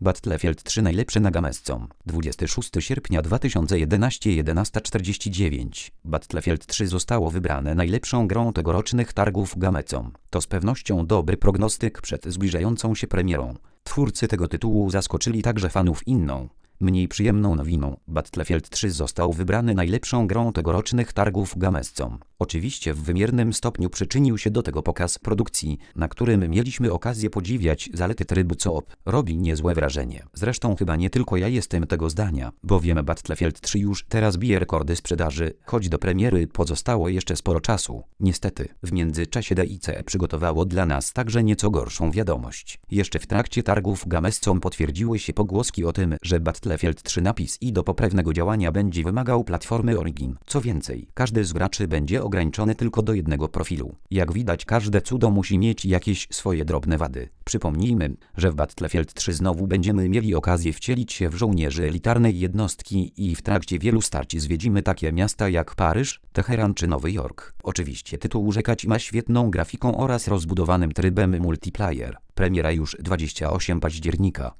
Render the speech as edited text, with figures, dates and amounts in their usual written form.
Battlefield 3 najlepsze na Gamescom. 26 sierpnia 2011 11:49. Battlefield 3 zostało wybrane najlepszą grą tegorocznych targów Gamescom. To z pewnością dobry prognostyk przed zbliżającą się premierą. Twórcy tego tytułu zaskoczyli także fanów inną, mniej przyjemną nowiną. Battlefield 3 został wybrany najlepszą grą tegorocznych targów Gamescom. Oczywiście w wymiernym stopniu przyczynił się do tego pokaz produkcji, na którym mieliśmy okazję podziwiać zalety trybu co-op. Robi niezłe wrażenie. Zresztą chyba nie tylko ja jestem tego zdania, bowiem Battlefield 3 już teraz bije rekordy sprzedaży, choć do premiery pozostało jeszcze sporo czasu. Niestety, w międzyczasie DIC przygotowało dla nas także nieco gorszą wiadomość. Jeszcze w trakcie targów Gamescom potwierdziły się pogłoski o tym, że Battlefield 3 napis i do poprawnego działania będzie wymagał platformy Origin. Co więcej, każdy z graczy będzie ograniczony tylko do jednego profilu. Jak widać, każde cudo musi mieć jakieś swoje drobne wady. Przypomnijmy, że w Battlefield 3 znowu będziemy mieli okazję wcielić się w żołnierzy elitarnej jednostki i w trakcie wielu starć zwiedzimy takie miasta jak Paryż, Teheran czy Nowy Jork. Oczywiście tytuł rzekać ma świetną grafiką oraz rozbudowanym trybem multiplayer. Premiera już 28 października.